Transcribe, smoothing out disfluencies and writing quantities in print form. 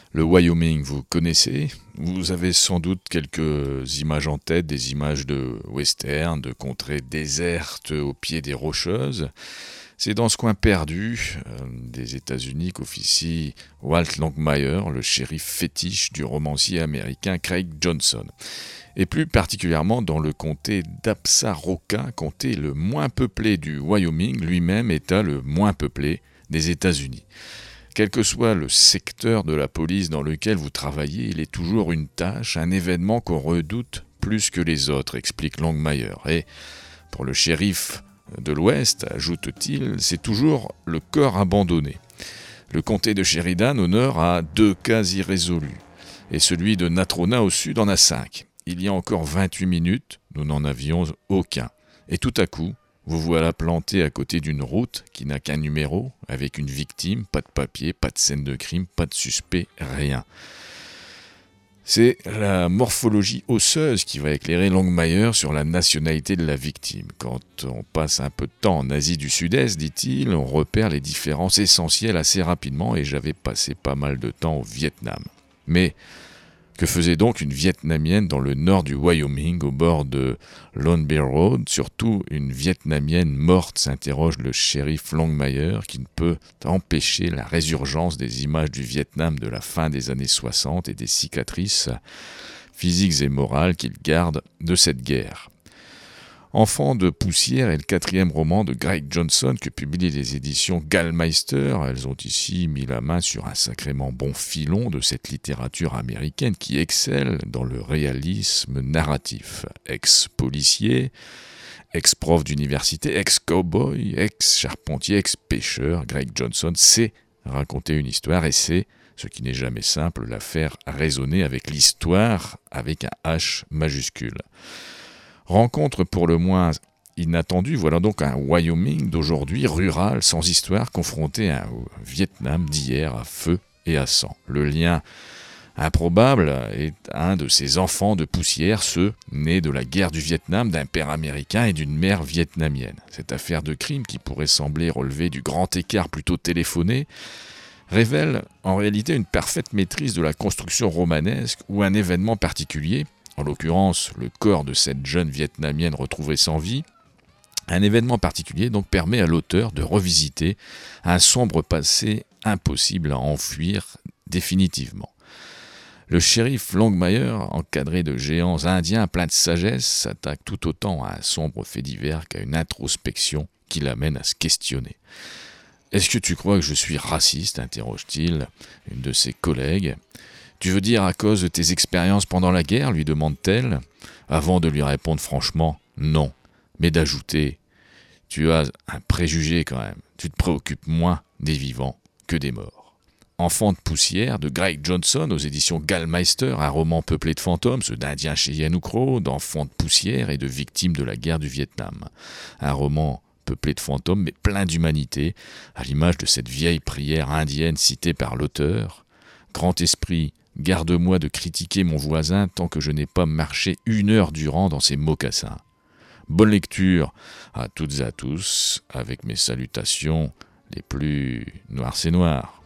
Le Wyoming, vous connaissez? Vous avez sans doute quelques images en tête, des images de western, de contrées désertes au pied des Rocheuses. C'est dans ce coin perdu des États-Unis qu'officie Walt Longmire, le shérif fétiche du romancier américain Craig Johnson. Et plus particulièrement dans le comté d'Absaroka, comté le moins peuplé du Wyoming, lui-même état le moins peuplé des États-Unis. Quel que soit le secteur de la police dans lequel vous travaillez, il est toujours une tâche, un événement qu'on redoute plus que les autres, explique Longmire. Et pour le shérif de l'Ouest, ajoute-t-il, c'est toujours le corps abandonné. Le comté de Sheridan au nord a 2 cas irrésolus, et celui de Natrona au sud en a 5. Il y a encore 28 minutes, nous n'en avions aucun. Et tout à coup, vous voilà planté à côté d'une route qui n'a qu'un numéro, avec une victime, pas de papier, pas de scène de crime, pas de suspect, rien. C'est la morphologie osseuse qui va éclairer Longmire sur la nationalité de la victime. Quand on passe un peu de temps en Asie du Sud-Est, dit-il, on repère les différences essentielles assez rapidement et j'avais passé pas mal de temps au Vietnam. Mais que faisait donc une Vietnamienne dans le nord du Wyoming, au bord de Lone Bear Road? Surtout une Vietnamienne morte, s'interroge le shérif Longmire, qui ne peut empêcher la résurgence des images du Vietnam de la fin des années 60 et des cicatrices physiques et morales qu'il garde de cette guerre. Enfant de poussière est le 4e roman de Greg Johnson que publient les éditions Gallmeister. Elles ont ici mis la main sur un sacrément bon filon de cette littérature américaine qui excelle dans le réalisme narratif. Ex-policier, ex-prof d'université, ex-cowboy, ex-charpentier, ex-pêcheur, Greg Johnson sait raconter une histoire et sait, ce qui n'est jamais simple, la faire résonner avec l'histoire avec un H majuscule. Rencontre pour le moins inattendue, voilà donc un Wyoming d'aujourd'hui rural, sans histoire, confronté à un Vietnam d'hier à feu et à sang. Le lien improbable est un de ces enfants de poussière, ceux nés de la guerre du Vietnam, d'un père américain et d'une mère vietnamienne. Cette affaire de crime, qui pourrait sembler relever du grand écart plutôt téléphoné, révèle en réalité une parfaite maîtrise de la construction romanesque ou un événement particulier, en l'occurrence le corps de cette jeune Vietnamienne retrouvée sans vie. Un événement particulier donc permet à l'auteur de revisiter un sombre passé impossible à enfuir définitivement. Le shérif Longmire, encadré de géants indiens pleins de sagesse, s'attaque tout autant à un sombre fait divers qu'à une introspection qui l'amène à se questionner. « Est-ce que tu crois que je suis raciste ?» interroge-t-il une de ses collègues. « Tu veux dire à cause de tes expériences pendant la guerre ?» lui demande-t-elle, avant de lui répondre franchement « non », mais d'ajouter « tu as un préjugé quand même, tu te préoccupes moins des vivants que des morts ». Enfant de poussière de Greg Johnson aux éditions Gallmeister, un roman peuplé de fantômes, ceux d'Indiens Cheyenne ou Crow, d'enfants de poussière et de victimes de la guerre du Vietnam. Un roman peuplé de fantômes mais plein d'humanité, à l'image de cette vieille prière indienne citée par l'auteur. Grand esprit, garde-moi de critiquer mon voisin tant que je n'ai pas marché 1 heure durant dans ses mocassins. Bonne lecture à toutes et à tous, avec mes salutations les plus noires c'est noir.